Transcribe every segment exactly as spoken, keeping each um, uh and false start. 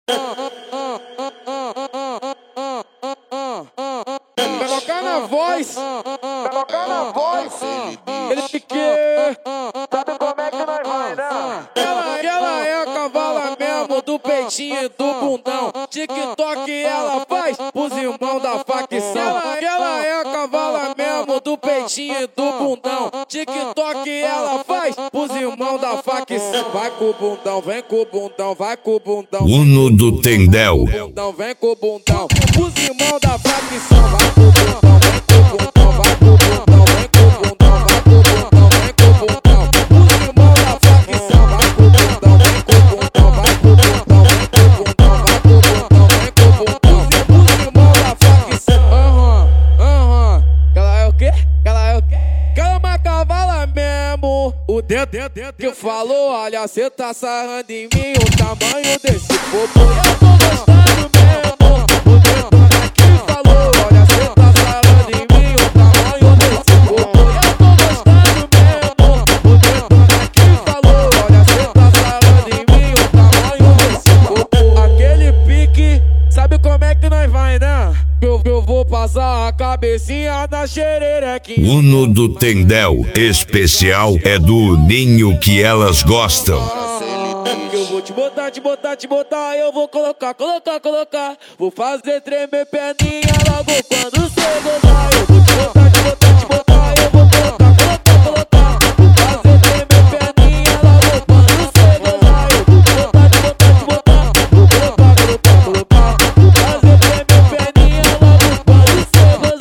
Colocar na voz, colocar na voz. Ele que sabe como é que nós vai, né? Ela, ela é a cavala mesmo do peitinho e do bundão. TikTok ela faz os irmãos da facção. Ela, ela é a cavala mesmo do peitinho e do bundão. TikTok ela faz os irmãos da facção. Vai com o bundão, vem com o bundão, vai com o bundão. Uno do Tendel. Bundão, vem com o bundão. Os irmãos da facção. Vai com o bundão, vem com o bundão, vai com o bundão, vem com o bundão, vai com o bundão, vem com o bundão. Os irmãos da facção. Vai com o bundão, vem com o bundão, vai com o bundão, vem com o bundão, vai com o bundão, vem com o bundão. Os irmãos da facção. Aham, aham. Ela é o quê? Ela é o quê? Ela é uma cavala mesmo. O dedo que falou, olha, cê tá sarrando em mim. O tamanho desse popo, eu tô gostando mesmo. O dedo que falou, olha, cê tá sarrando em mim. O tamanho desse popo, eu tô gostando mesmo. O dedo que falou, olha, cê tá sarrando em mim. O tamanho desse popo, aquele pique, sabe como é que nós vai, né? Eu, eu vou passar a cabecinha na xererequinha. Uno do Tendel. Especial é do ninho que elas gostam. Eu vou te botar, te botar, te botar. Eu vou colocar, colocar, colocar. Vou fazer tremer perninha logo quando cê gozar. Eu vou te botar, te botar, te botar. Eu vou colocar, colocar, colocar. Vou fazer tremer perninha logo quando cê gozar. Eu vou te botar, te botar, te botar. Vou colocar, colocar, colocar. Vou fazer tremer perninha logo quando cê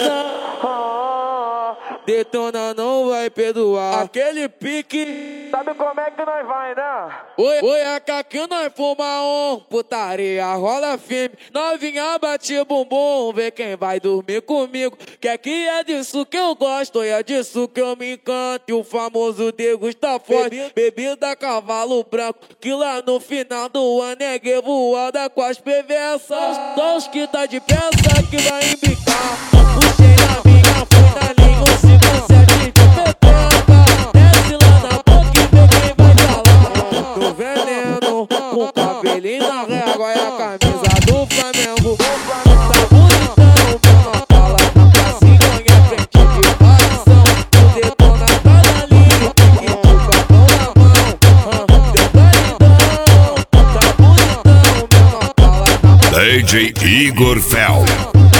gozar. Detona não vai perdoar. Aquele pique, sabe como é que nós vai, né? Oi, oi, é que nós fuma um, putaria rola firme. Novinha bate bumbum, vê quem vai dormir comigo. Que é que é disso que eu gosto, e é disso que eu me encanto. E o famoso degusta forte, bebida cavalo branco. Que lá no final do ano é gay voada com as perversas. Só os que tá de peça que vai embicar. Puxei na minha, fui na linha, um cinco sete de pepeca. Desce lá na boca e vê quem vai falar. Do veneno, com cabelinho na régua e a camisa do Flamengo. Tá bonitão, menor fala na pracinha em frente de facção. O detona tá na linha, e o capão na mão. Teu caridão, tá bonitão, menor fala na pracinha. D J Igor Fel.